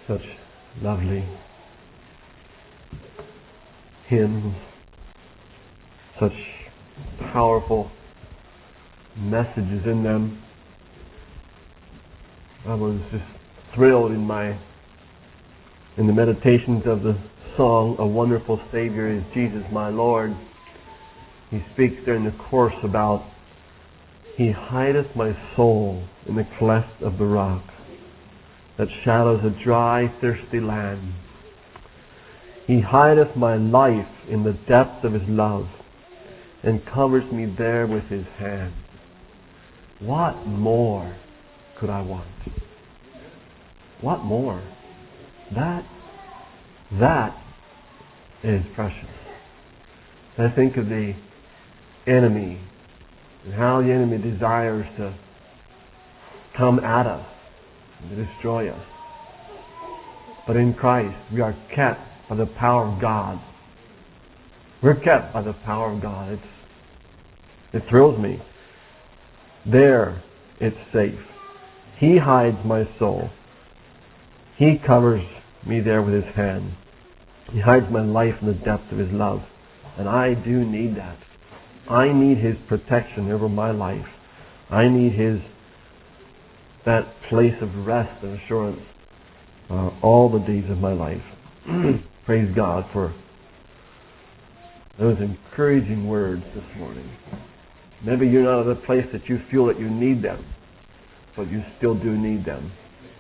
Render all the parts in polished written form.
Such lovely hymns, such powerful messages in them. I was just thrilled in the meditations of the song, "A Wonderful Savior is Jesus my Lord." He speaks during the course about, "He hideth my soul in the cleft of the rock, that shadows a dry, thirsty land. He hideth my life in the depth of His love, and covers me there with His hand." What more could I want? What more? That is precious. I think of the enemy and how the enemy desires to come at us and to destroy us. But in Christ, we are kept by the power of God. We're kept by the power of God. It thrills me. There, it's safe. He hides my soul. He covers me there with His hand. He hides my life in the depth of His love. And I do need that. I need His protection over my life. I need that place of rest and assurance all the days of my life. Praise God for those encouraging words this morning. Maybe you're not at a place that you feel that you need them, but you still do need them.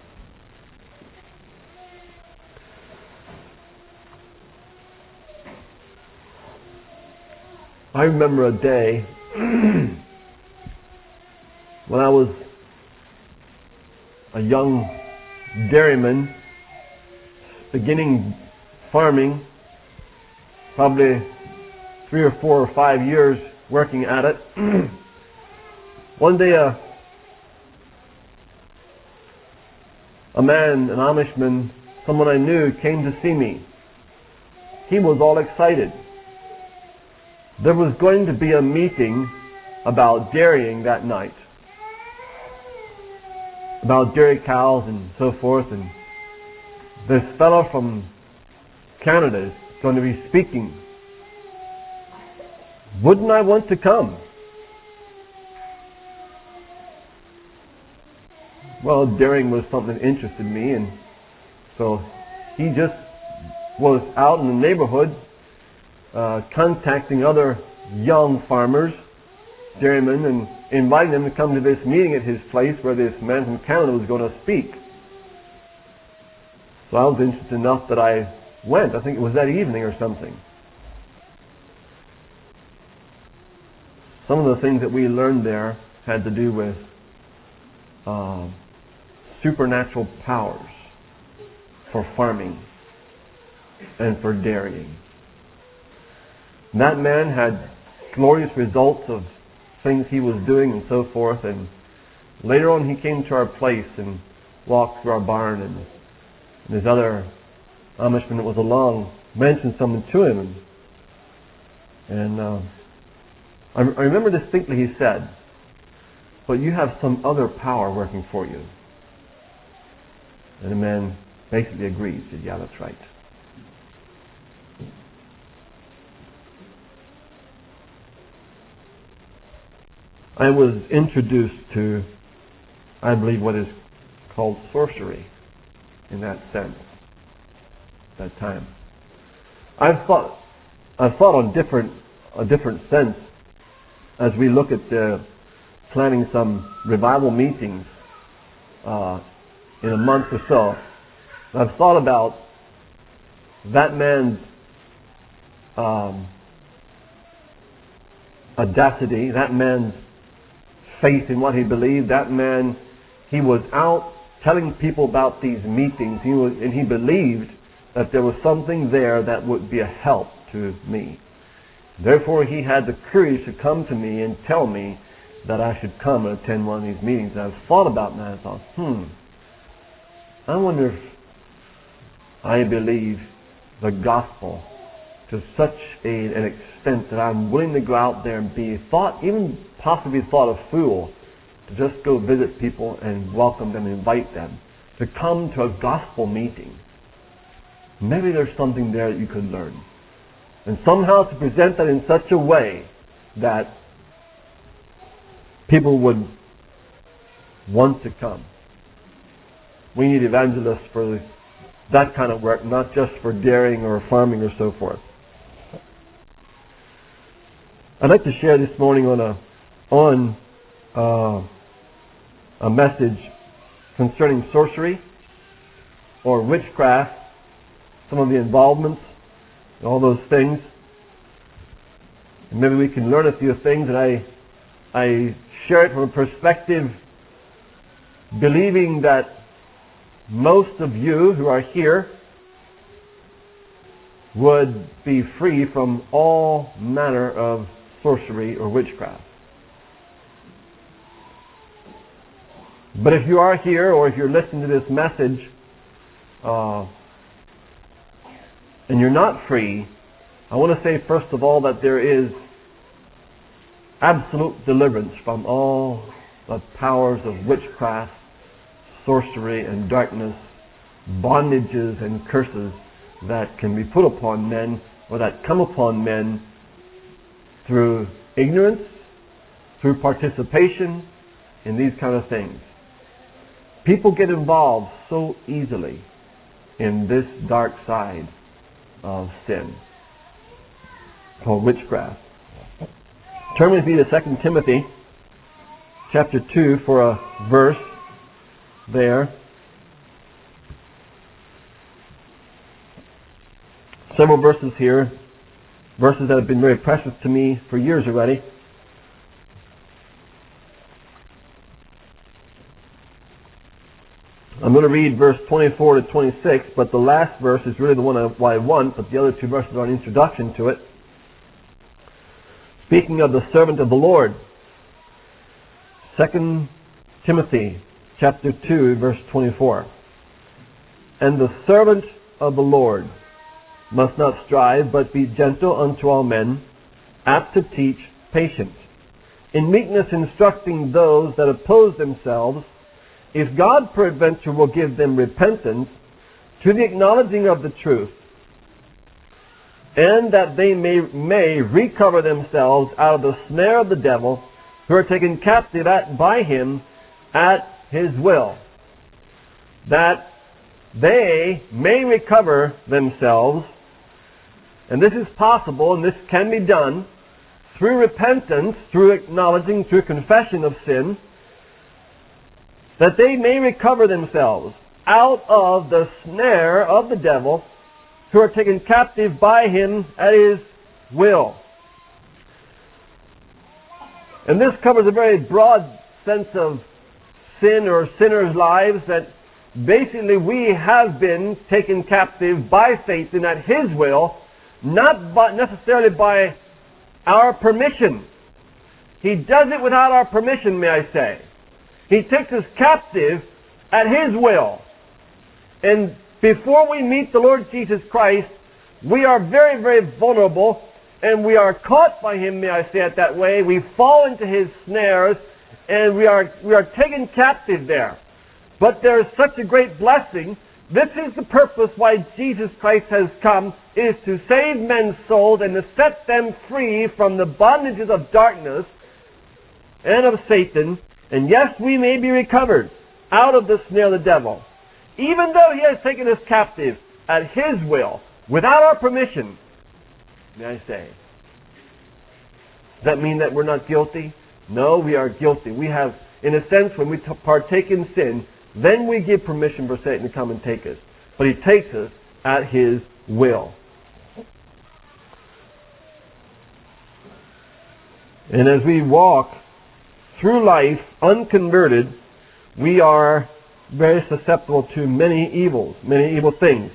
I remember a day when I was a young dairyman beginning farming, probably 3 or 4 or 5 years working at it. One day a man, an Amishman, someone I knew, came to see me. He was all excited. There was going to be a meeting about dairying that night, about dairy cows and so forth, and this fellow from Canada is going to be speaking. Wouldn't I want to come? Well, dairying was something that interested me, and so he just was out in the neighborhood contacting other young farmers, dairymen, and inviting them to come to this meeting at his place where this man from Canada was going to speak. So I was interested enough that I went. I think it was that evening or something. Some of the things that we learned there had to do with supernatural powers for farming and for dairying. And that man had glorious results of things he was doing and so forth, and later on he came to our place and walked through our barn, and his other Amishman that was along mentioned something to him, and I remember distinctly he said, "But you have some other power working for you." And the man basically agreed. He said, "Yeah, that's right." I was introduced to, I believe, what is called sorcery in that sense, that time. I've thought on a different sense as we look at planning some revival meetings in a month or so. I've thought about that man's audacity, that man's faith in what he believed. That man, he was out telling people about these meetings, and he believed that there was something there that would be a help to me. Therefore, he had the courage to come to me and tell me that I should come and attend one of these meetings. And I've thought about that and I thought, I wonder if I believe the gospel to such an extent that I'm willing to go out there and be possibly thought a fool, to just go visit people and welcome them and invite them to come to a gospel meeting. Maybe there's something there that you could learn. And somehow to present that in such a way that people would want to come. We need evangelists for that kind of work, not just for dairying or farming or so forth. I'd like to share this morning on a message concerning sorcery or witchcraft, some of the involvements, all those things. And maybe we can learn a few things, and I share it from a perspective believing that most of you who are here would be free from all manner of sorcery or witchcraft. But if you are here, or if you're listening to this message, and you're not free, I want to say first of all that there is absolute deliverance from all the powers of witchcraft, sorcery and darkness, bondages and curses that can be put upon men or that come upon men through ignorance, through participation in these kind of things. People get involved so easily in this dark side of sin called witchcraft. Turn with me to 2 Timothy chapter 2 for a verse there. Several verses here, verses that have been very precious to me for years already. I'm going to read verse 24 to 26, but the last verse is really the one I want, but the other two verses are an introduction to it. Speaking of the servant of the Lord, 2 Timothy chapter 2, verse 24. And the servant of the Lord must not strive, but be gentle unto all men, apt to teach, patient, in meekness instructing those that oppose themselves, if God peradventure will give them repentance to the acknowledging of the truth, and that they may recover themselves out of the snare of the devil, who are taken captive by him at his will. That they may recover themselves, and this is possible, and this can be done through repentance, through acknowledging, through confession of sin, that they may recover themselves out of the snare of the devil, who are taken captive by him at his will. And this covers a very broad sense of sin or sinners' lives, that basically we have been taken captive by Satan at his will, not necessarily by our permission. He does it without our permission, may I say. He takes us captive at his will. And before we meet the Lord Jesus Christ, we are very, very vulnerable, and we are caught by him, may I say it that way. We fall into his snares, and we are taken captive there. But there is such a great blessing. This is the purpose why Jesus Christ has come, is to save men's souls and to set them free from the bondages of darkness and of Satan. And yes, we may be recovered out of the snare of the devil, even though he has taken us captive at his will, without our permission, may I say. Does that mean that we're not guilty? No, we are guilty. We have, in a sense, when we partake in sin, then we give permission for Satan to come and take us. But he takes us at his will. And as we walk through life unconverted, we are very susceptible to many evil things.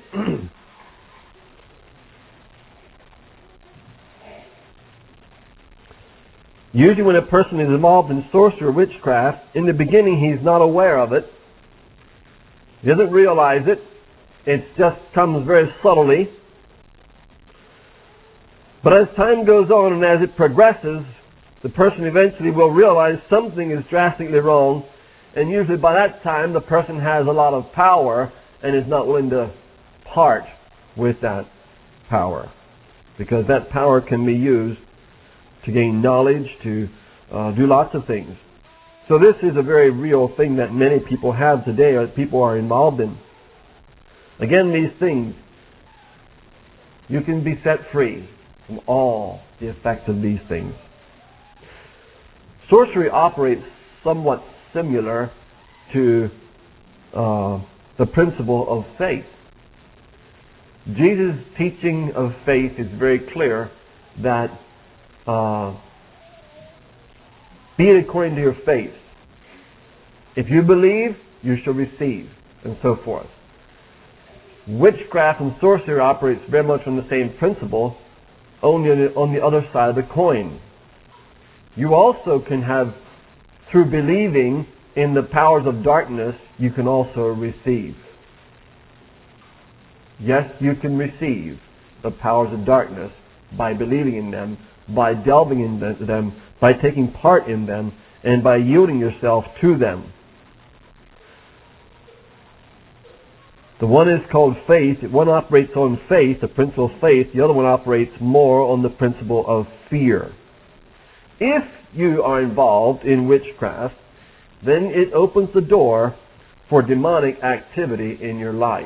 Usually when a person is involved in sorcery or witchcraft, in the beginning he's not aware of it. He doesn't realize it. It just comes very subtly. But as time goes on and as it progresses, the person eventually will realize something is drastically wrong, And usually by that time the person has a lot of power and is not willing to part with that power. Because that power can be used to gain knowledge, to do lots of things. So this is a very real thing that many people have today, or that people are involved in. Again, these things, you can be set free from all the effects of these things. Sorcery operates somewhat similar to the principle of faith. Jesus' teaching of faith is very clear that be it according to your faith. If you believe, you shall receive, and so forth. Witchcraft and sorcery operates very much on the same principle, only on the other side of the coin. You also can have, through believing in the powers of darkness, you can also receive. Yes, you can receive the powers of darkness by believing in them, by delving into them, by taking part in them, and by yielding yourself to them. The one is called faith. One operates on faith, the principle of faith. The other one operates more on the principle of fear. If you are involved in witchcraft, then it opens the door for demonic activity in your life.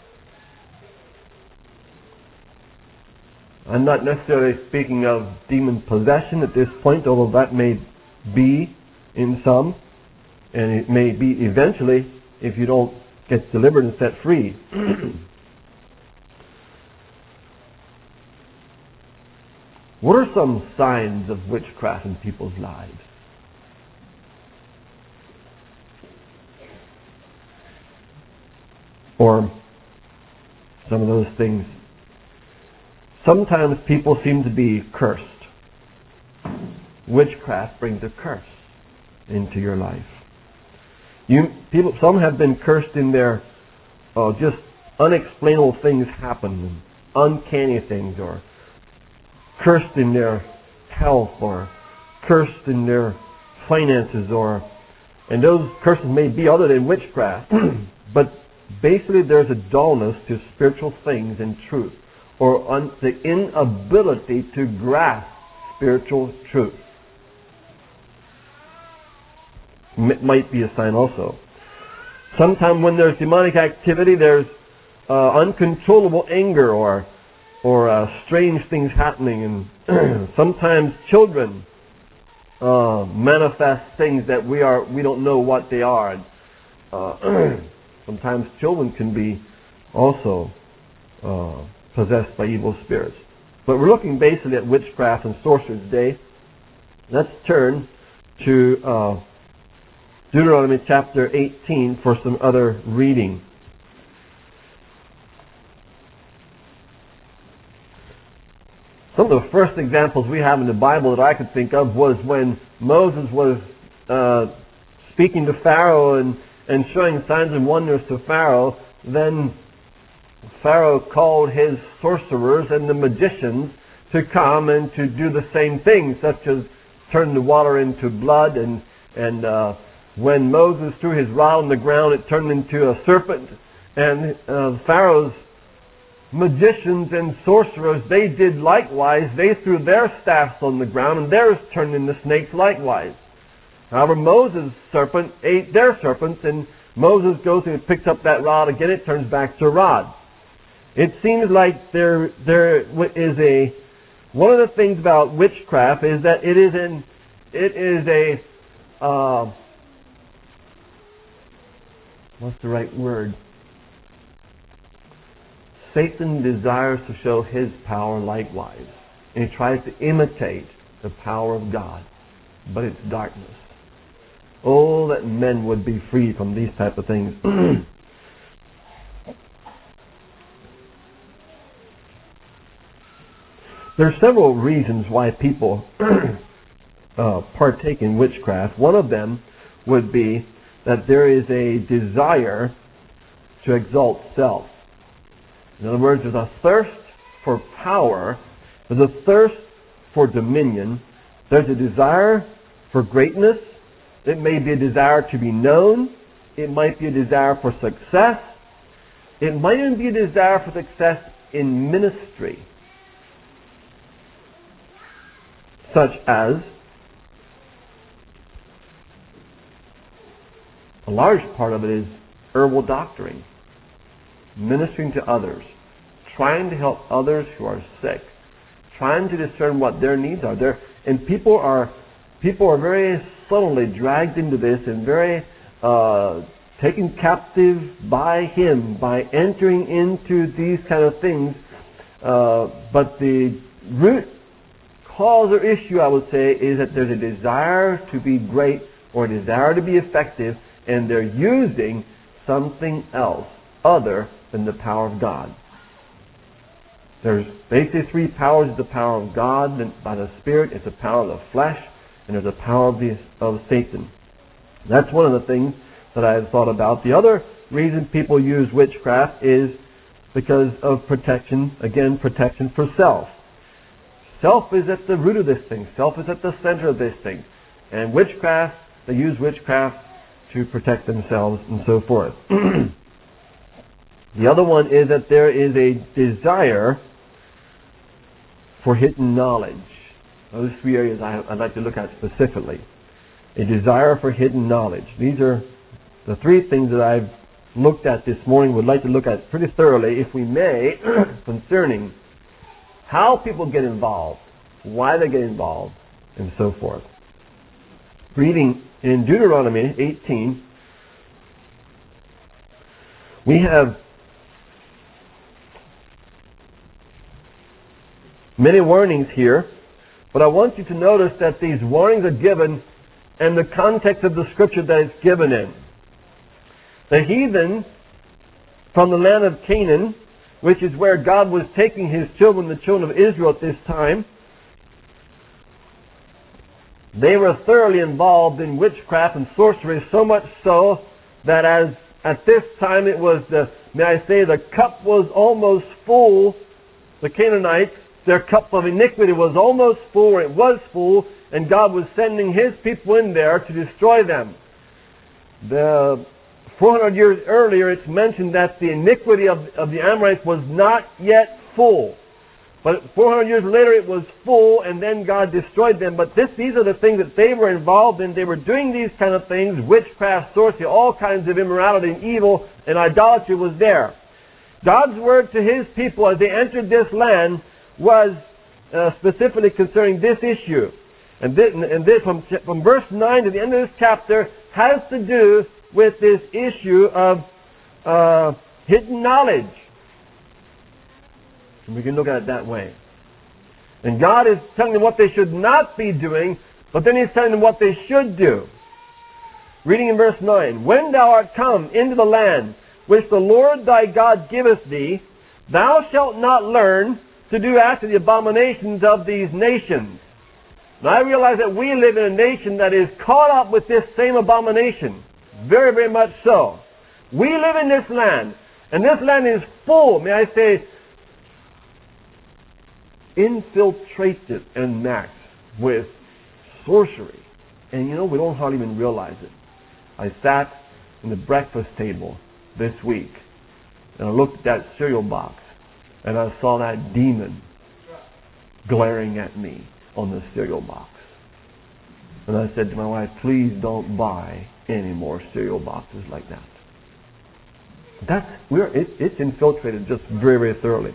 I'm not necessarily speaking of demon possession at this point, although that may be in some, and it may be eventually if you don't get delivered and set free. What are some signs of witchcraft in people's lives? Or some of those things. Sometimes people seem to be cursed. Witchcraft brings a curse into your life. Some have been cursed in their just unexplainable things happen, uncanny things, or cursed in their health, or cursed in their finances, and those curses may be other than witchcraft. But basically there's a dullness to spiritual things and truth, or the inability to grasp spiritual truth. Might be a sign also. Sometimes when there's demonic activity, there's uncontrollable anger or strange things happening, and sometimes children manifest things that we don't know what they are. Sometimes children can be also possessed by evil spirits. But we're looking basically at witchcraft and sorcery today. Let's turn to Deuteronomy chapter 18 for some other reading. Some of the first examples we have in the Bible that I could think of was when Moses was speaking to Pharaoh and showing signs and wonders to Pharaoh. Then Pharaoh called his sorcerers and the magicians to come and to do the same thing, such as turn the water into blood, and when Moses threw his rod on the ground, it turned into a serpent. And Pharaoh's magicians and sorcerers, they did likewise. They threw their staffs on the ground, and theirs turned into snakes likewise. However, Moses' serpent ate their serpents, and Moses goes and picks up that rod again. It turns back to a rod. It seems like there is one of the things about witchcraft is that it is a what's the right word? Satan desires to show his power likewise. And he tries to imitate the power of God. But it's darkness. Oh, that men would be free from these type of things. There are several reasons why people partake in witchcraft. One of them would be that there is a desire to exalt self. In other words, there's a thirst for power, there's a thirst for dominion, there's a desire for greatness, It may be a desire to be known. It might be a desire for success. It might even be a desire for success in ministry. Such as a large part of it is herbal doctoring, ministering to others, trying to help others who are sick, trying to discern what their needs are. And people are very subtly dragged into this and very taken captive by him, by entering into these kind of things. But the root cause or issue, I would say, is that there's a desire to be great or a desire to be effective, and they're using something else other than the power of God. There's basically three powers. There's the power of God by the Spirit, it's the power of the flesh, and there's the power of Satan. That's one of the things that I have thought about. The other reason people use witchcraft is because of protection. Again, protection for self. Self is at the root of this thing. Self is at the center of this thing. And witchcraft, they use witchcraft to protect themselves and so forth. The other one is that there is a desire for hidden knowledge. Those three areas I'd like to look at specifically. A desire for hidden knowledge. These are the three things that I've looked at this morning, would like to look at pretty thoroughly, if we may, concerning how people get involved, why they get involved, and so forth. Reading in Deuteronomy 18, we have many warnings here, but I want you to notice that these warnings are given in the context of the scripture that it's given in. The heathen from the land of Canaan, which is where God was taking His children, the children of Israel at this time, they were thoroughly involved in witchcraft and sorcery, so much so that at this time it was the cup was almost full. The Canaanites, their cup of iniquity was almost full, or it was full, and God was sending His people in there to destroy them. 400 years earlier, it's mentioned that the iniquity of the Amorites was not yet full. But 400 years later, it was full, and then God destroyed them. But these are the things that they were involved in. They were doing these kind of things, witchcraft, sorcery, all kinds of immorality and evil, and idolatry was there. God's word to His people as they entered this land was specifically concerning this issue. And this from verse 9 to the end of this chapter has to do with this issue of hidden knowledge. And we can look at it that way. And God is telling them what they should not be doing, but then He's telling them what they should do. Reading in verse 9, "When thou art come into the land which the Lord thy God giveth thee, thou shalt not learn to do after the abominations of these nations." Now I realize that we live in a nation that is caught up with this same abomination. Very, very much so. We live in this land, and this land is full, may I say, infiltrated and maxed with sorcery. And we don't hardly even realize it. I sat in the breakfast table this week, and I looked at that cereal box, and I saw that demon glaring at me on the cereal box. And I said to my wife, please don't buy any more cereal boxes like that. It's infiltrated just very, very thoroughly.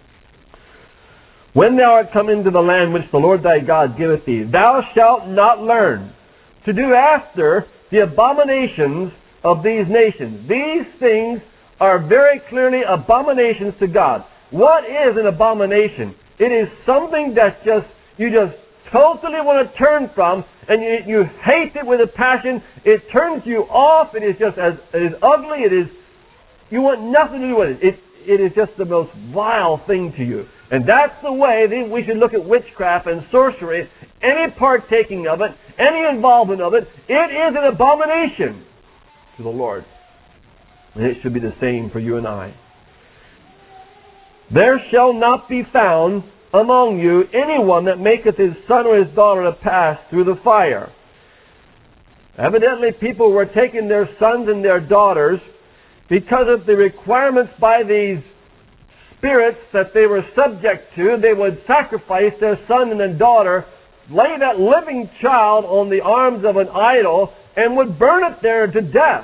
"When thou art come into the land which the Lord thy God giveth thee, thou shalt not learn to do after the abominations of these nations." These things are very clearly abominations to God. What is an abomination? It is something that you just totally want to turn from, and you hate it with a passion. It turns you off. It is just it is ugly. You want nothing to do with it. It is just the most vile thing to you. And that's the way we should look at witchcraft and sorcery. Any partaking of it, any involvement of it, it is an abomination to the Lord. And it should be the same for you and I. "There shall not be found among you anyone that maketh his son or his daughter to pass through the fire." Evidently, people were taking their sons and their daughters because of the requirements by these spirits that they were subject to. They would sacrifice their son and their daughter, lay that living child on the arms of an idol, and would burn it there to death.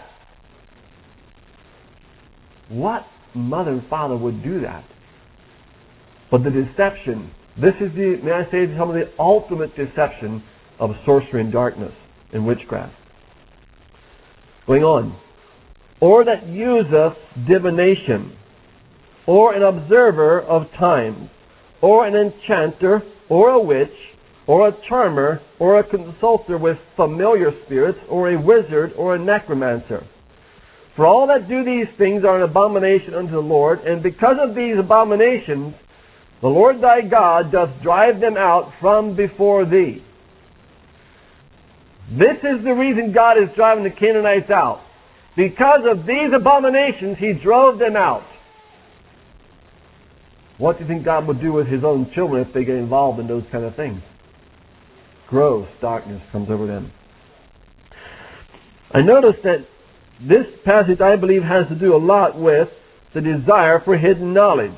What mother and father would do that? But the deception, this is the, may I say, some of the ultimate deception of sorcery and darkness and witchcraft. Going on. Or that useth divination, or an observer of times, or an enchanter, or a witch, or a charmer, or a consulter with familiar spirits, or a wizard, or a necromancer. For all that do these things are an abomination unto the Lord, and because of these abominations, the Lord thy God doth drive them out from before thee. This is the reason God is driving the Canaanites out. Because of these abominations, He drove them out. What do you think God would do with His own children if they get involved in those kind of things? Gross darkness comes over them. I notice that this passage, I believe, has to do a lot with the desire for hidden knowledge.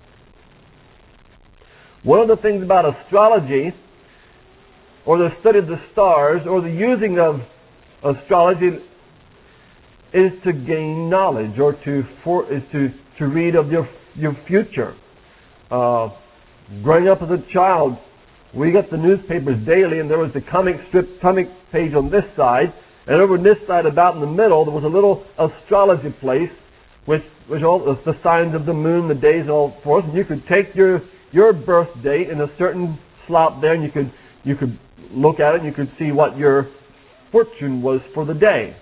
One of the things about astrology, or the study of the stars, or the using of astrology, is to gain knowledge, or to read of your future. Growing up as a child, we got the newspapers daily, and there was the comic page on this side, and over on this side, about in the middle, there was a little astrology place, which all the signs of the moon, the days, and all forth. And you could take your birth date in a certain slot there, and you could look at it, and you could see what your fortune was for the day.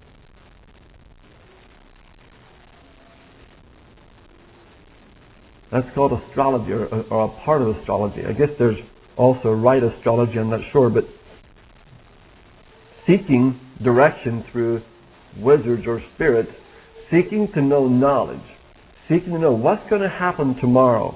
That's called astrology, or a part of astrology. I guess there's also right astrology, I'm not sure, but seeking direction through wizards or spirits, seeking to know knowledge, seeking to know what's going to happen tomorrow.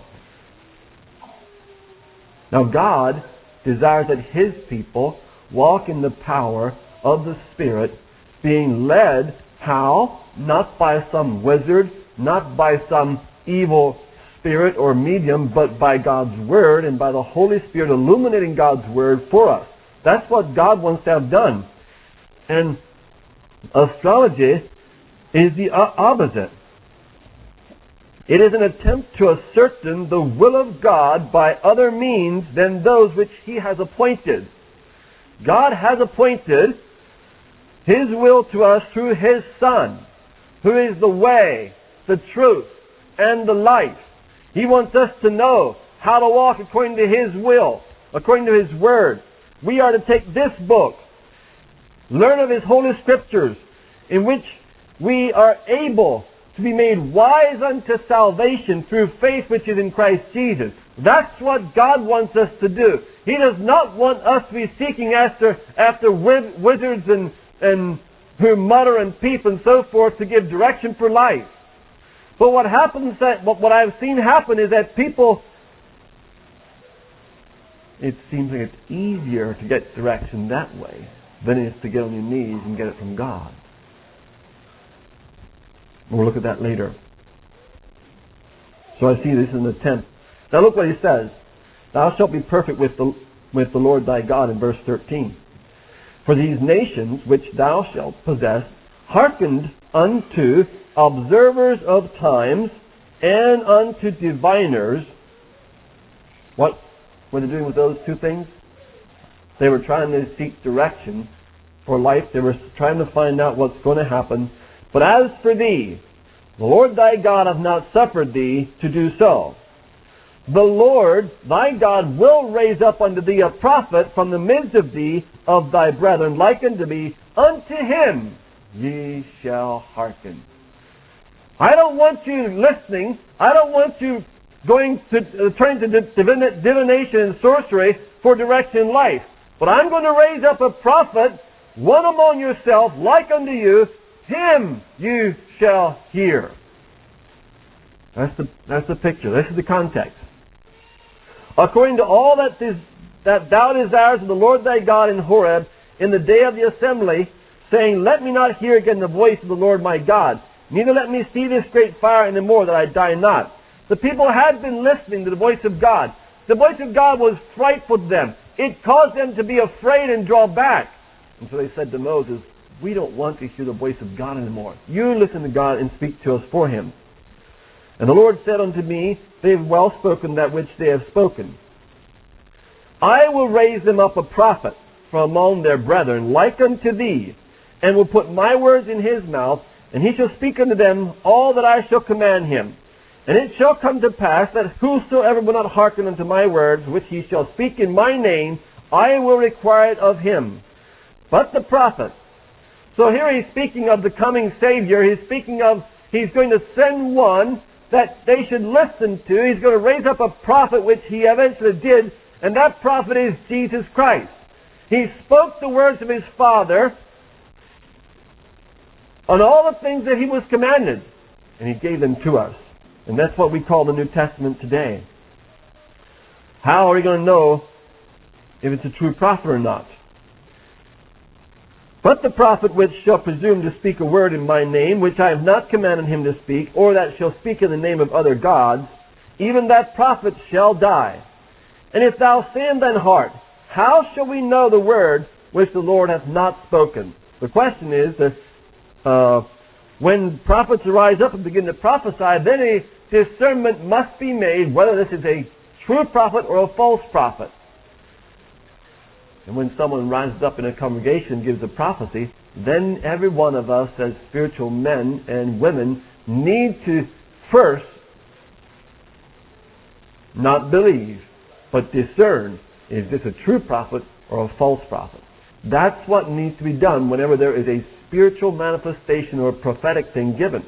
Now God desires that His people walk in the power of the Spirit, being led, how? Not by some wizard, not by some evil spirit or medium, but by God's Word and by the Holy Spirit illuminating God's Word for us. That's what God wants to have done. And astrology is the opposite. It is an attempt to ascertain the will of God by other means than those which He has appointed. God has appointed His will to us through His Son, who is the way, the truth, and the life. He wants us to know how to walk according to His will, according to His Word. We are to take this book, learn of His Holy Scriptures, in which we are able to be made wise unto salvation through faith which is in Christ Jesus. That's what God wants us to do. He does not want us to be seeking after wizards and who mutter and peep and so forth to give direction for life. But what happens, what I've seen happen is that people, it seems like it's easier to get direction that way than it is to get on your knees and get it from God. We'll look at that later. So I see this is an attempt. Now look what he says. Thou shalt be perfect with the Lord thy God in verse 13. For these nations which thou shalt possess hearkened unto observers of times and unto diviners. What were they doing with those two things? They were trying to seek direction for life. They were trying to find out what's going to happen. But as for thee, the Lord thy God hath not suffered thee to do so. The Lord thy God will raise up unto thee a prophet from the midst of thee of thy brethren, like unto me. Unto him ye shall hearken. I don't want you listening. I don't want you going to turn to divination and sorcery for direction in life. But I'm going to raise up a prophet, one among yourself, like unto you. Him you shall hear. That's the picture. This is the context. According to all that thou desirest of the Lord thy God in Horeb, in the day of the assembly, saying, Let me not hear again the voice of the Lord my God, neither let me see this great fire any more, that I die not. The people had been listening to the voice of God. The voice of God was frightful to them. It caused them to be afraid and draw back. And so they said to Moses, We don't want to hear the voice of God anymore. You listen to God and speak to us for him. And the Lord said unto me, They have well spoken that which they have spoken. I will raise them up a prophet from among their brethren, like unto thee, and will put my words in his mouth, and he shall speak unto them all that I shall command him. And it shall come to pass that whosoever will not hearken unto my words, which he shall speak in my name, I will require it of him. But the prophet, so here he's speaking of the coming Savior. He's speaking of, he's going to send one that they should listen to. He's going to raise up a prophet, which he eventually did, and that prophet is Jesus Christ. He spoke the words of his Father on all the things that he was commanded, and he gave them to us. And that's what we call the New Testament today. How are we going to know if it's a true prophet or not? But the prophet which shall presume to speak a word in my name, which I have not commanded him to speak, or that shall speak in the name of other gods, even that prophet shall die. And if thou say in thine heart, How shall we know the word which the Lord hath not spoken? The question is that when prophets arise up and begin to prophesy, then a discernment must be made whether this is a true prophet or a false prophet. And when someone rises up in a congregation and gives a prophecy, then every one of us as spiritual men and women need to first not believe, but discern, is this a true prophet or a false prophet? That's what needs to be done whenever there is a spiritual manifestation or a prophetic thing given.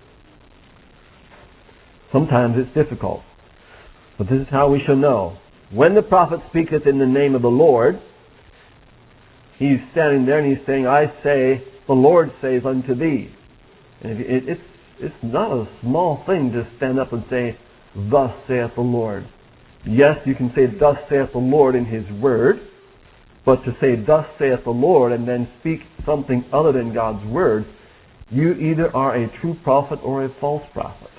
Sometimes it's difficult, but this is how we shall know. When the prophet speaketh in the name of the Lord, he's standing there and he's saying, I say, the Lord says unto thee. And it's not a small thing to stand up and say, Thus saith the Lord. Yes, you can say, Thus saith the Lord in his word, but to say, Thus saith the Lord, and then speak something other than God's word, you either are a true prophet or a false prophet.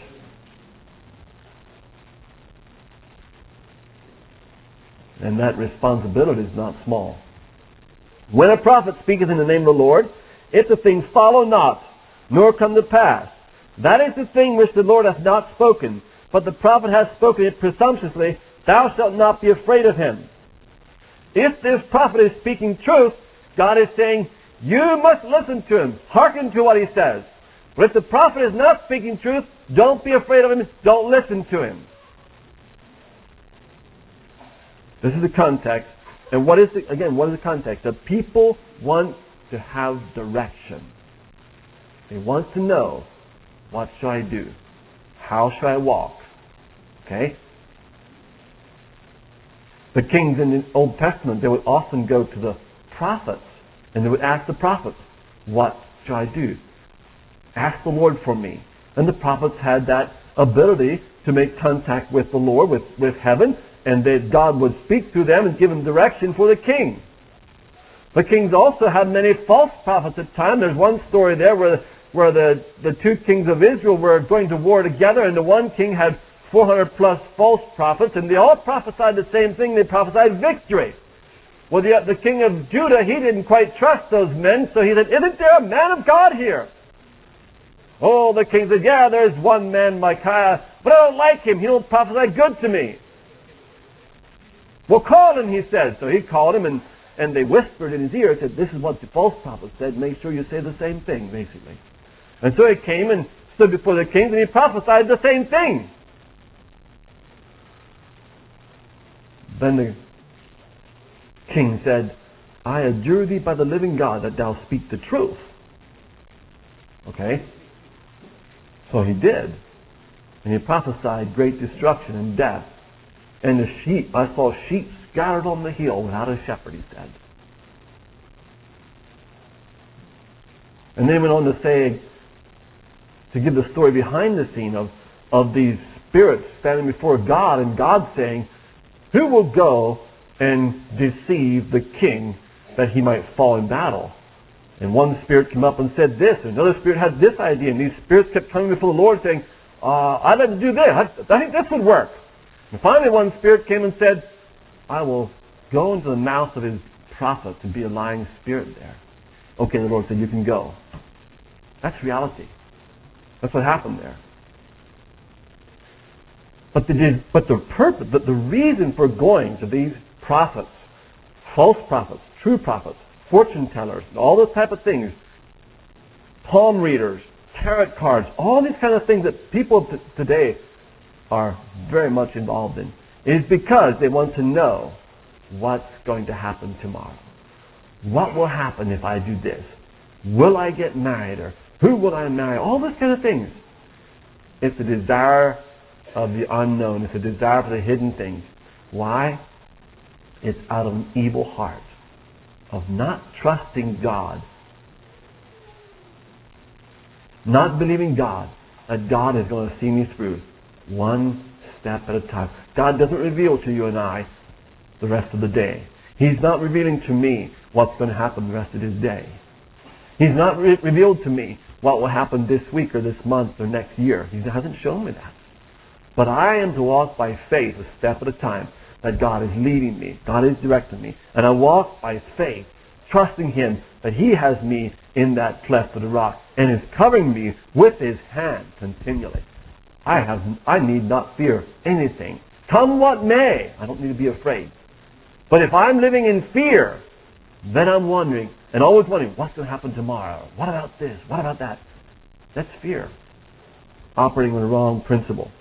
And that responsibility is not small. When a prophet speaketh in the name of the Lord, if the thing follow not, nor come to pass, that is the thing which the Lord hath not spoken, but the prophet hath spoken it presumptuously, thou shalt not be afraid of him. If this prophet is speaking truth, God is saying, you must listen to him, hearken to what he says. But if the prophet is not speaking truth, don't be afraid of him, don't listen to him. This is the context. And what is the context? The people want to have direction. They want to know, what shall I do? How shall I walk? Okay? The kings in the Old Testament, they would often go to the prophets, and they would ask the prophets, what shall I do? Ask the Lord for me. And the prophets had that ability to make contact with the Lord, with heaven, and that God would speak through them and give them direction for the king. The kings also had many false prophets at times. There's one story there where the two kings of Israel were going to war together, and the one king had 400 plus false prophets, and they all prophesied the same thing. They prophesied victory. Well, the king of Judah, he didn't quite trust those men, so he said, isn't there a man of God here? Oh, the king said, yeah, there's one man, Micaiah, but I don't like him. He don't prophesy good to me. Well, call him, he said. So he called him, and they whispered in his ear, said, this is what the false prophet said. Make sure you say the same thing, basically. And so he came and stood before the kings, and he prophesied the same thing. Then the king said, I adjure thee by the living God that thou speak the truth. Okay? So he did. And he prophesied great destruction and death. And the sheep, I saw sheep scattered on the hill without a shepherd, he said. And then he went on to say, to give the story behind the scene of these spirits standing before God, and God saying, who will go and deceive the king that he might fall in battle? And one spirit came up and said this, and another spirit had this idea, and these spirits kept coming before the Lord saying, I'd like to do this. I think this would work. And finally one spirit came and said, I will go into the mouth of his prophet and be a lying spirit there. Okay, the Lord said, you can go. That's reality. That's what happened there. But the reason for going to these prophets, false prophets, true prophets, fortune tellers, all those type of things, palm readers, tarot cards, all these kind of things that people today are very much involved in, is because they want to know what's going to happen tomorrow. What will happen if I do this? Will I get married? Or who will I marry? All those kind of things. It's a desire of the unknown. It's a desire for the hidden things. Why? It's out of an evil heart of not trusting God, not believing God, that God is going to see me through one step at a time. God doesn't reveal to you and I the rest of the day. He's not revealing to me what's going to happen the rest of his day. He's not revealed to me what will happen this week or this month or next year. He hasn't shown me that. But I am to walk by faith a step at a time, that God is leading me, God is directing me. And I walk by faith, trusting him that he has me in that cleft of the rock and is covering me with his hand continually. I need not fear anything. Come what may, I don't need to be afraid. But if I'm living in fear, then I'm wondering, and always wondering, what's going to happen tomorrow? What about this? What about that? That's fear. Operating on the wrong principle.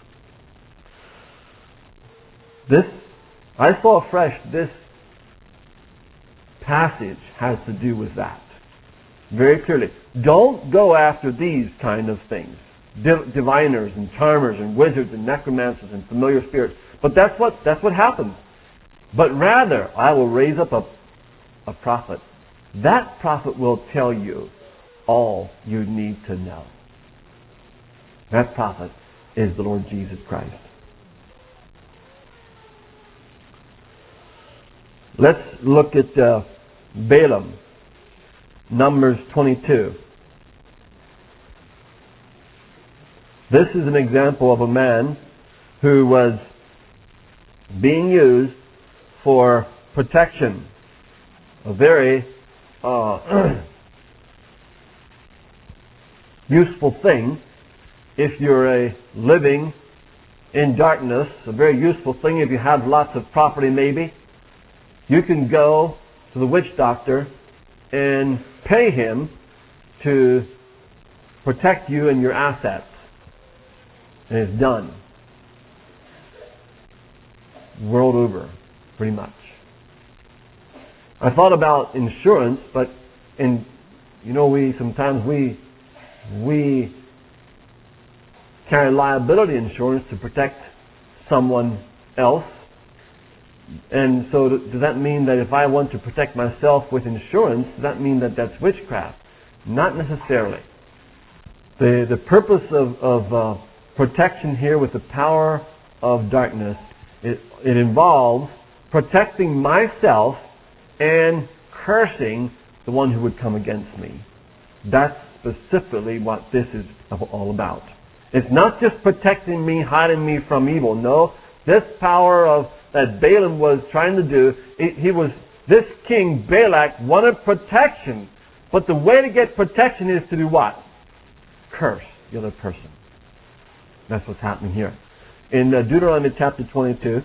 I saw afresh, this passage has to do with that. Very clearly. Don't go after these kind of things. Diviners and charmers and wizards and necromancers and familiar spirits. But that's what happens. But rather, I will raise up a prophet. That prophet will tell you all you need to know. That prophet is the Lord Jesus Christ. Let's look at Balaam, Numbers 22. This is an example of a man who was being used for protection. A very useful thing if you're living in darkness. A very useful thing if you have lots of property maybe. You can go to the witch doctor and pay him to protect you and your assets. And it's done. World over, pretty much. I thought about insurance, but sometimes we carry liability insurance to protect someone else. And so does that mean that if I want to protect myself with insurance, does that mean that that's witchcraft? Not necessarily. The purpose of protection here with the power of darkness, it involves protecting myself and cursing the one who would come against me. That's specifically what this is all about. It's not just protecting me, hiding me from evil. No, this power that Balaam was trying to do, this king Balak wanted protection, but the way to get protection is to do what? Curse the other person. That's what's happening here. In Deuteronomy chapter 22,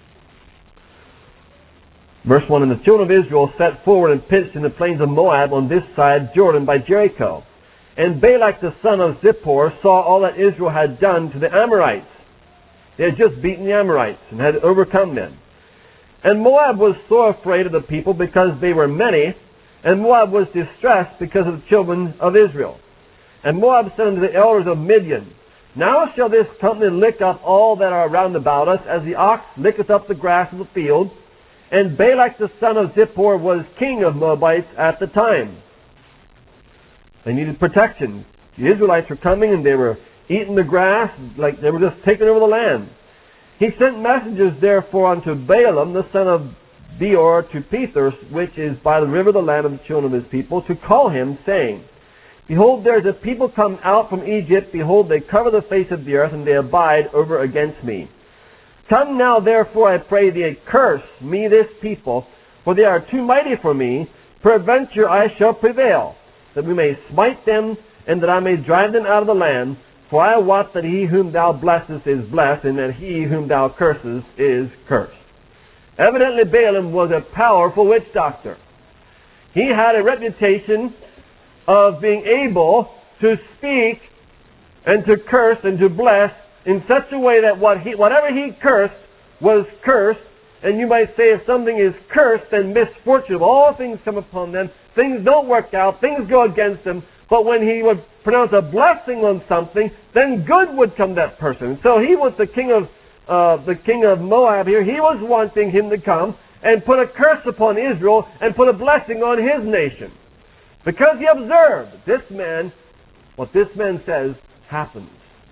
verse 1, and the children of Israel set forward and pitched in the plains of Moab on this side Jordan by Jericho. And Balak the son of Zippor saw all that Israel had done to the Amorites. They had just beaten the Amorites and had overcome them. And Moab was so afraid of the people because they were many, and Moab was distressed because of the children of Israel. And Moab said unto the elders of Midian, Now shall this company lick up all that are round about us, as the ox licketh up the grass of the field. And Balak the son of Zippor was king of Moabites at the time. They needed protection. The Israelites were coming and they were eating the grass like they were just taking over the land. He sent messengers therefore unto Balaam the son of Beor to Pethers, which is by the river of the land of the children of his people, to call him, saying, Behold, there is a people come out from Egypt. Behold, they cover the face of the earth, and they abide over against me. Come now, therefore, I pray thee, curse me this people, for they are too mighty for me. Peradventure I shall prevail, that we may smite them, and that I may drive them out of the land. For I wot that he whom thou blessest is blessed, and that he whom thou cursest is cursed. Evidently, Balaam was a powerful witch doctor. He had a reputation of being able to speak and to curse and to bless in such a way that whatever he cursed was cursed. And you might say if something is cursed, then misfortune of all things come upon them. Things don't work out. Things go against them. But when he would pronounce a blessing on something, then good would come to that person. So he was the king of Moab here. He was wanting him to come and put a curse upon Israel and put a blessing on his nation. Because he observed this man, what this man says happens.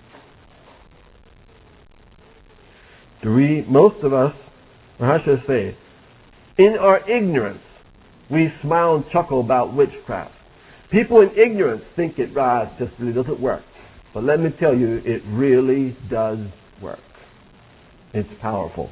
Most of us, or how should I say, in our ignorance, we smile and chuckle about witchcraft. People in ignorance think it just really doesn't work. But let me tell you, it really does work. It's powerful.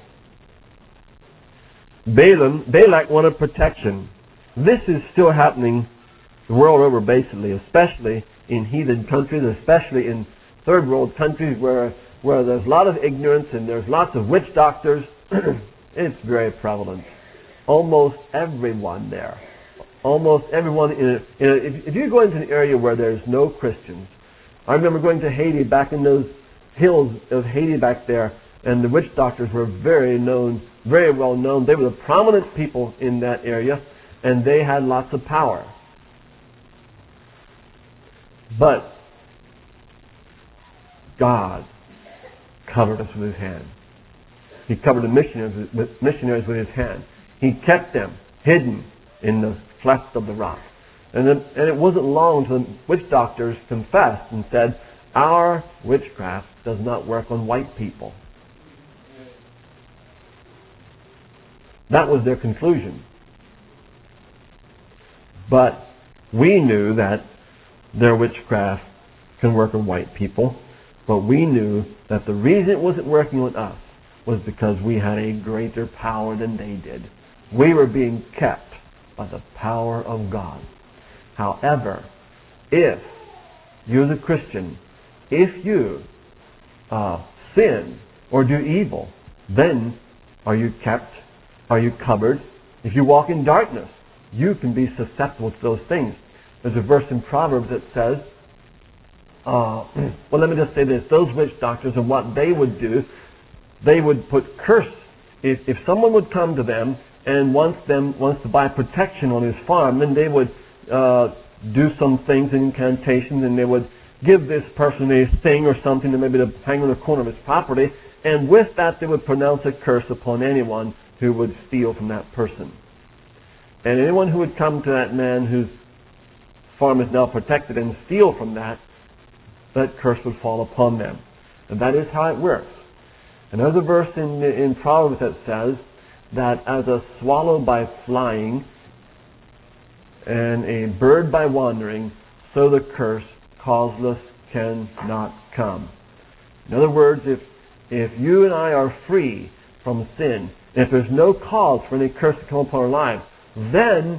Balak wanted protection. This is still happening the world over, basically, especially in heathen countries, especially in third world countries where there's a lot of ignorance and there's lots of witch doctors. It's very prevalent. Almost everyone there. Almost everyone if you go into an area where there's no Christians. I remember going to Haiti, back in those hills of Haiti back there, and the witch doctors were very well known. They were the prominent people in that area, and they had lots of power. But God covered us with His hand. He covered the missionaries with His hand. He kept them hidden in the cleft of the rock. And it wasn't long until the witch doctors confessed and said, our witchcraft does not work on white people. That was their conclusion. But we knew that their witchcraft can work on white people, but we knew that the reason it wasn't working on us was because we had a greater power than they did. We were being kept by the power of God. However, if you as a Christian, if you sin or do evil, then are you kept? Are you covered? If you walk in darkness, you can be susceptible to those things. There's a verse in Proverbs that says, well, let me just say this. Those witch doctors and what they would do, they would put curse. If someone would come to them and wants to buy protection on his farm, then they would do some things, incantations, and they would give this person a thing or something to maybe to hang on the corner of his property, and with that they would pronounce a curse upon anyone who would steal from that person. And anyone who would come to that man whose farm is now protected and steal from that curse would fall upon them. And that is how it works. And there's a verse in Proverbs that says that as a swallow by flying and a bird by wandering, so the curse causeless cannot come. In other words, if you and I are free from sin, if there's no cause for any curse to come upon our lives, then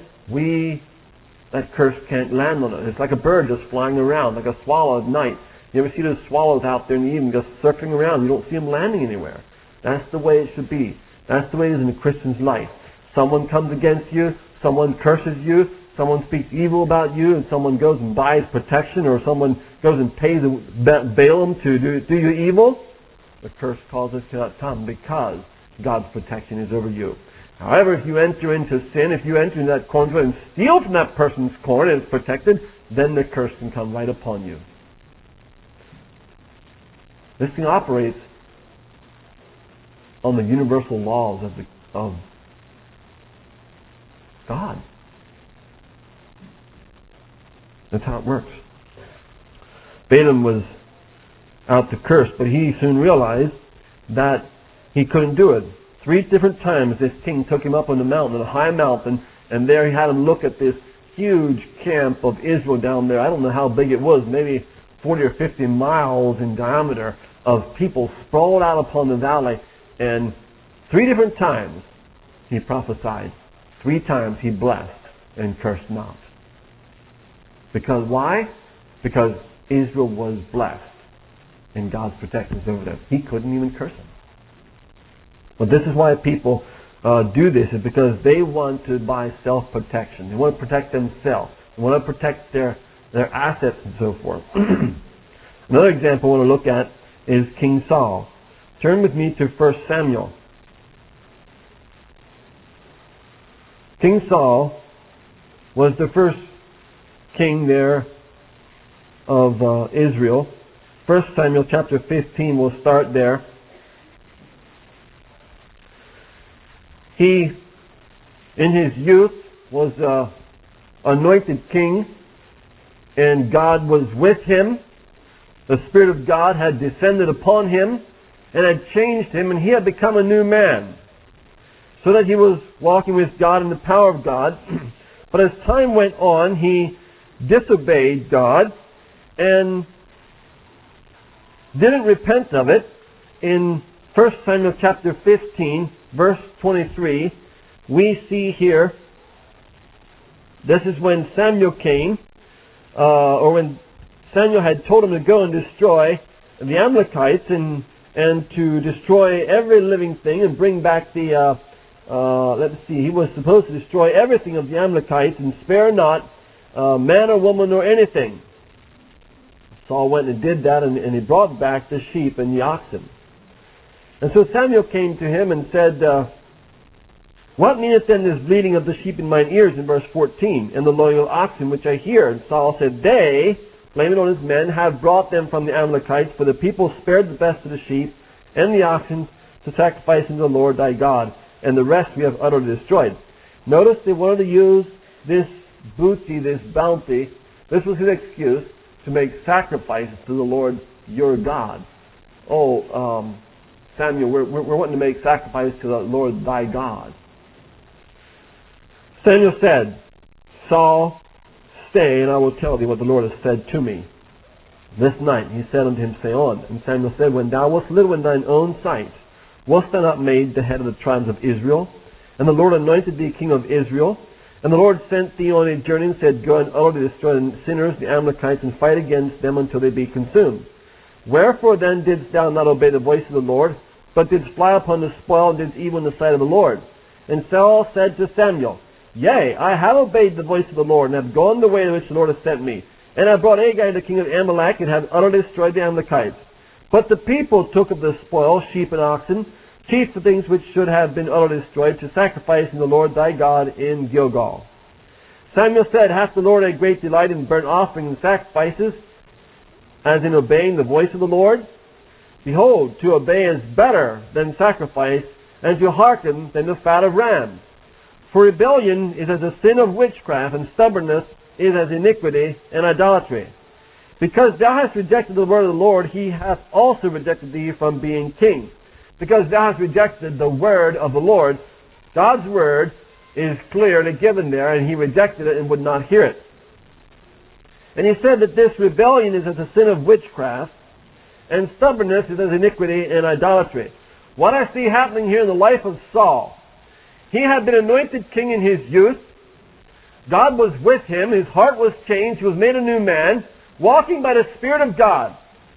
that curse can't land on us. It's like a bird just flying around, like a swallow at night. You ever see those swallows out there in the evening just circling around? You don't see them landing anywhere. That's the way it should be. That's the way it is in a Christian's life. Someone comes against you, someone curses you, someone speaks evil about you, and someone goes and buys protection, or someone goes and pays Balaam to do you evil. The curse causes cannot come because God's protection is over you. However, if you enter into sin, if you enter into that cornfield and steal from that person's corn and it's protected, then the curse can come right upon you. This thing operates on the universal laws of God. That's how it works. Balaam was out to curse, but he soon realized that he couldn't do it. 3 different times this king took him up on the mountain, on a high mountain, and there he had him look at this huge camp of Israel down there. I don't know how big it was, maybe 40 or 50 miles in diameter, of people sprawled out upon the valley. And 3 different times he prophesied. 3 times he blessed and cursed not. Because why? Because Israel was blessed and God's protection was over them. He couldn't even curse them. But this is why people do this, is because they want to buy self-protection. They want to protect themselves. They want to protect their assets and so forth. Another example I want to look at is King Saul. Turn with me to 1 Samuel. King Saul was the first king there of Israel. 1 Samuel chapter 15, we'll start there. He, in his youth, was anointed king, and God was with him. The Spirit of God had descended upon him and had changed him, and he had become a new man, so that he was walking with God in the power of God. But as time went on, he disobeyed God and didn't repent of it. In 1 Samuel chapter 15, verse 23, we see here, this is when Samuel came, or when Samuel had told him to go and destroy the Amalekites and to destroy every living thing and bring back the, let's see, he was supposed to destroy everything of the Amalekites and spare not man or woman or anything. Saul went and did that, and he brought back the sheep and the oxen. And so Samuel came to him and said, what meaneth then this bleating of the sheep in mine ears, in verse 14, and the lowing of oxen which I hear? And Saul said, they, blaming on his men, have brought them from the Amalekites, for the people spared the best of the sheep and the oxen to sacrifice unto the Lord thy God, and the rest we have utterly destroyed. Notice they wanted to use this booty, this bounty. This was his excuse to make sacrifices to the Lord your God. Samuel, we're wanting to make sacrifice to the Lord thy God. Samuel said, Saul, stay, and I will tell thee what the Lord has said to me. This night he said unto him, say on. And Samuel said, when thou wast little in thine own sight, wast thou not made the head of the tribes of Israel? And the Lord anointed thee king of Israel. And the Lord sent thee on a journey and said, go and utterly destroy the sinners, the Amalekites, and fight against them until they be consumed. Wherefore then didst thou not obey the voice of the Lord, but didst fly upon the spoil, and didst evil in the sight of the Lord? And Saul said to Samuel, yea, I have obeyed the voice of the Lord, and have gone the way to which the Lord hath sent me. And I brought Agag the king of Amalek, and have utterly destroyed the Amalekites. But the people took of the spoil sheep and oxen, chief the things which should have been utterly destroyed, to sacrifice unto the Lord thy God in Gilgal. Samuel said, hath the Lord a great delight in burnt offerings and sacrifices, as in obeying the voice of the Lord? Behold, to obey is better than sacrifice, and to hearken than the fat of rams. For rebellion is as a sin of witchcraft, and stubbornness is as iniquity and idolatry. Because thou hast rejected the word of the Lord, he hath also rejected thee from being king. Because thou hast rejected the word of the Lord. God's word is clearly given there, and he rejected it and would not hear it. And he said that this rebellion is as a sin of witchcraft, and stubbornness is as iniquity and idolatry. What I see happening here in the life of Saul, he had been anointed king in his youth. God was with him. His heart was changed. He was made a new man, walking by the Spirit of God.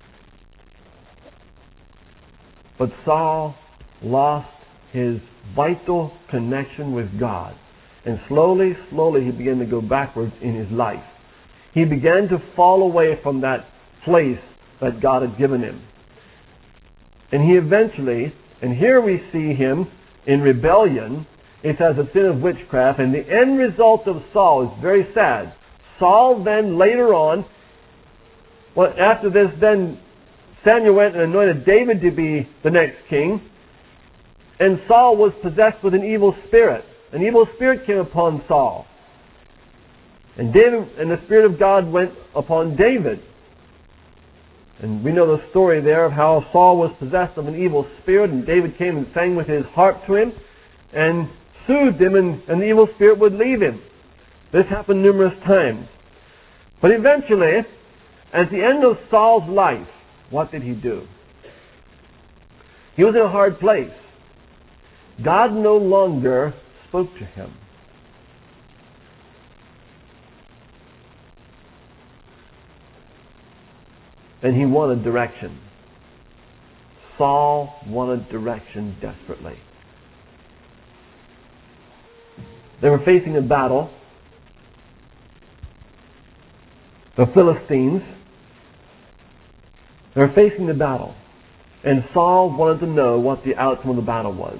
But Saul lost his vital connection with God. And slowly he began to go backwards in his life. He began to fall away from that place that God had given him. And he eventually, and here we see him in rebellion. It's as a sin of witchcraft, and the end result of Saul is very sad. Saul then later on, after this, then Samuel went and anointed David to be the next king, and Saul was possessed with an evil spirit. An evil spirit came upon Saul. And the Spirit of God went upon David. And we know the story there of how Saul was possessed of an evil spirit, and David came and sang with his harp to him and soothed him, and the evil spirit would leave him. This happened numerous times. But eventually, at the end of Saul's life, what did he do? He was in a hard place. God no longer spoke to him. And he wanted direction. Saul wanted direction desperately. They were facing a battle. The Philistines. They were facing the battle. And Saul wanted to know what the outcome of the battle was.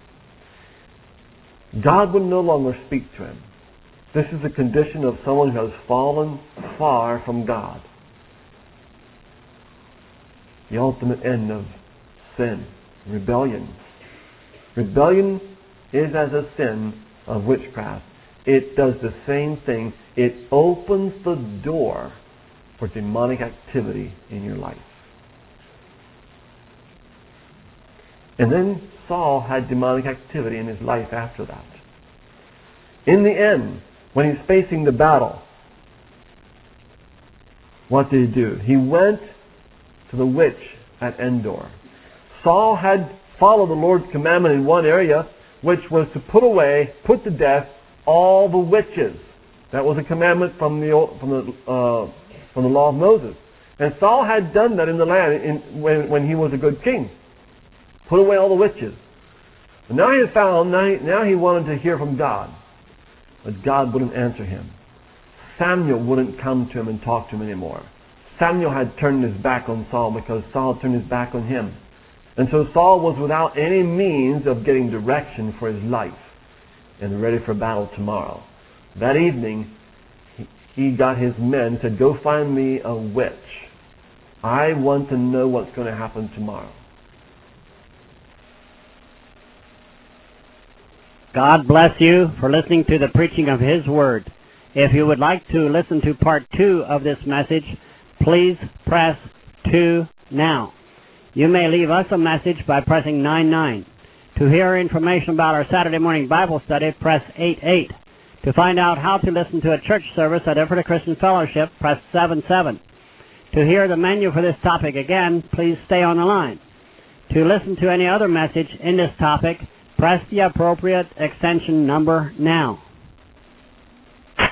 God would no longer speak to him. This is the condition of someone who has fallen far from God. The ultimate end of sin, rebellion. Rebellion is as a sin of witchcraft. It does the same thing. It opens the door for demonic activity in your life. And then Saul had demonic activity in his life after that. In the end, when he's facing the battle, what did he do? He went to the witch at Endor. Saul had followed the Lord's commandment in one area, which was to put to death all the witches. That was a commandment from the law of Moses. And Saul had done that in the land when he was a good king. Put away all the witches. And now he wanted to hear from God. But God wouldn't answer him. Samuel wouldn't come to him and talk to him anymore. Samuel had turned his back on Saul because Saul had turned his back on him. And so Saul was without any means of getting direction for his life and ready for battle tomorrow. That evening, he got his men and said, "Go find me a witch. I want to know what's going to happen tomorrow." God bless you for listening to the preaching of His Word. If you would like to listen to part 2 of this message, please press 2 now. You may leave us a message by pressing 99. To hear information about our Saturday morning Bible study, press 88. To find out how to listen to a church service at Ephrata Christian Fellowship, press 77. To hear the menu for this topic again, please stay on the line. To listen to any other message in this topic, press the appropriate extension number now.